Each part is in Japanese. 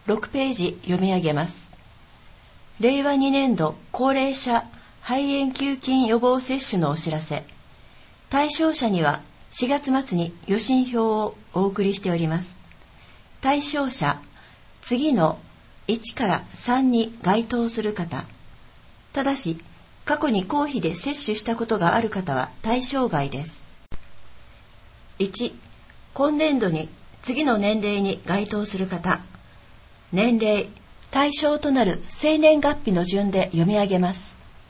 6ページ読み上げます。令和2年度高齢者肺炎球菌予防接種のお知らせ。対象者には4月末に予診票をお送りしております。対象者、次の1から3に該当する方。ただし、過去に公費で接種したことがある方は対象外です。1、今年度に次の年齢に該当する方。年齢、対象となる生年月日の順で読み上げます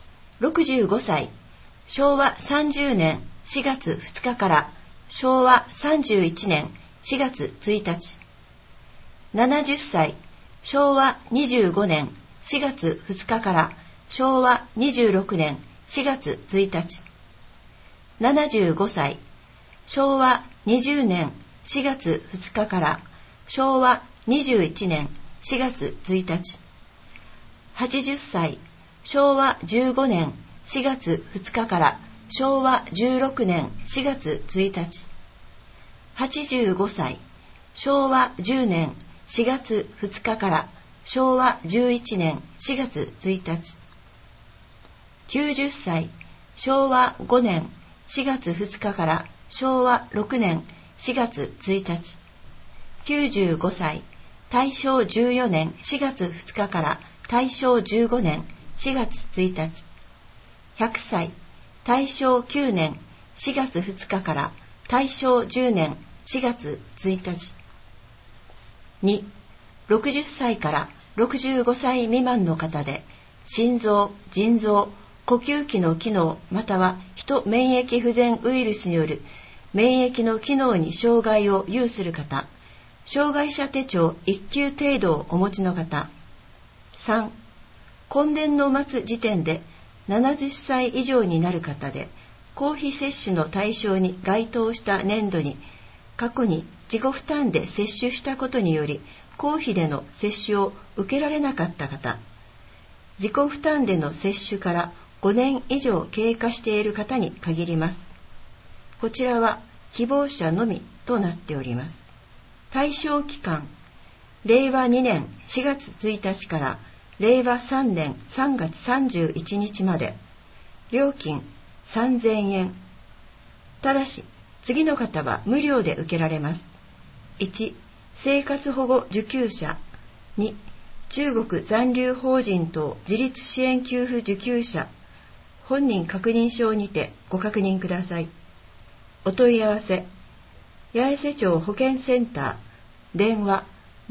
。65歳、昭和30年4月2日から昭和31年4月1日。70歳、昭和25年4月2日から昭和26年4月1日。75歳、昭和20年4月2日から昭和21年4月1日。80歳、昭和15年4月2日から昭和16年4月1日。85歳、昭和10年4月2日から昭和11年4月1日。90歳、昭和5年4月2日から昭和6年4月1日。95歳、大正14年4月2日から大正15年4月1日。100歳、大正9年4月2日から大正10年4月1日。2、60歳から65歳未満の方で、心臓、腎臓、呼吸器の機能またはヒト免疫不全ウイルスによる免疫の機能に障害を有する方、障害者手帳1級程度をお持ちの方。3、今年の末時点で70歳以上になる方で、公費接種の対象に該当した年度に過去に自己負担で接種したことにより公費での接種を受けられなかった方、自己負担での接種から5年以上経過している方に限ります。こちらは希望者のみとなっております。対象期間、令和2年4月1日から令和3年3月31日まで。料金3000円。ただし、次の方は無料で受けられます。1、生活保護受給者。2、中国残留法人等自立支援給付受給者。本人確認書にてご確認ください。お問い合わせ、八重瀬町保健センター、電話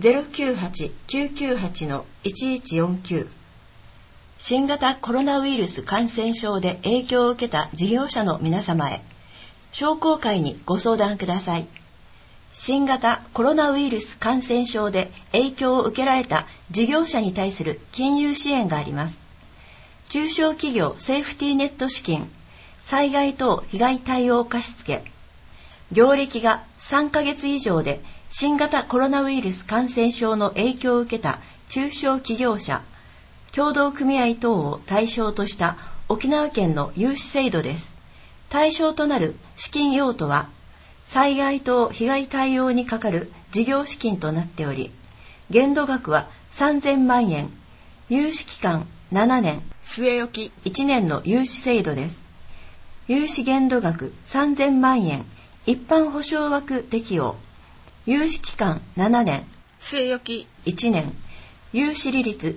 098-998-1149。新型コロナウイルス感染症で影響を受けた事業者の皆様へ、商工会にご相談ください。新型コロナウイルス感染症で影響を受けられた事業者に対する金融支援があります。中小企業セーフティーネット資金、災害等被害対応貸付、業歴が3ヶ月以上で新型コロナウイルス感染症の影響を受けた中小企業者、協同組合等を対象とした沖縄県の融資制度です。対象となる資金用途は、災害等被害対応にかかる事業資金となっており、限度額は3000万円、融資期間7年、据え置き1年の融資制度です。融資限度額3000万円、一般保証枠適用、融資期間7年、据え置き1年、融資利率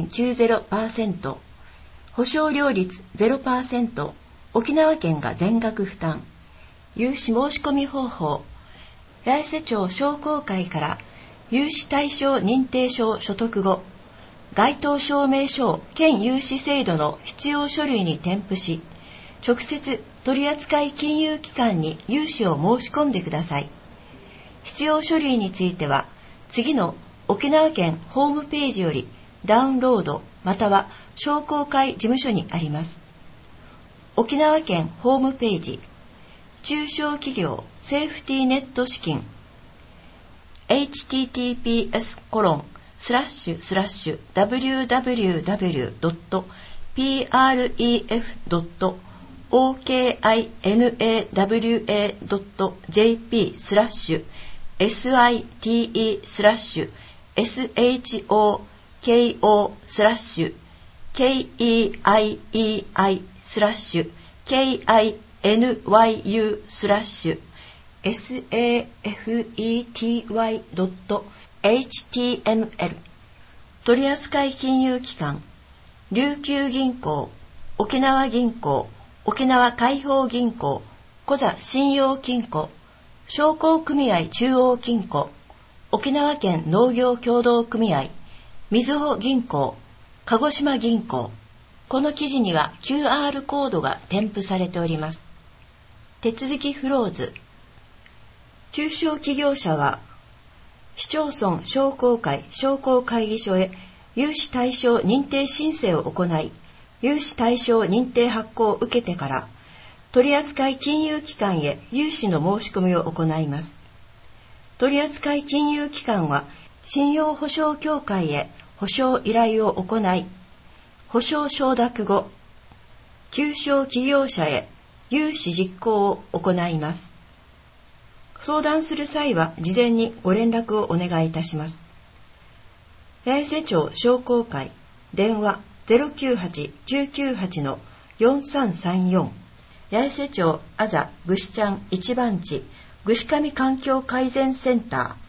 0.90%、保証料率 0%、沖縄県が全額負担。融資申し込み方法、八重瀬町商工会から融資対象認定証所得後、該当証明書県融資制度の必要書類に添付し、直接取扱金融機関に融資を申し込んでください。必要書類については、次の沖縄県ホームページよりダウンロードまたは商工会事務所にあります。沖縄県ホームページ、中小企業セーフティーネット資金 https://www.prefnawa.jp/site/ shokei-safety.html 取扱金融機関琉球銀行、沖縄銀行、沖縄開放銀行、コザ信用金庫、商工組合中央金庫、沖縄県農業協同組合、みずほ銀行、鹿児島銀行。この記事には QR コードが添付されております。手続きフローズ。中小企業者は、市町村商工会商工会議所へ融資対象認定申請を行い、融資対象認定発行を受けてから、取扱金融機関へ融資の申し込みを行います。取扱金融機関は、信用保証協会へ保証依頼を行い、保証承諾後、中小企業者へ融資実行を行います。相談する際は事前にご連絡をお願いいたします。八重瀬町商工会電話 098-998-4334 八重瀬町あざぐしちゃん一番地ぐしかみ環境改善センター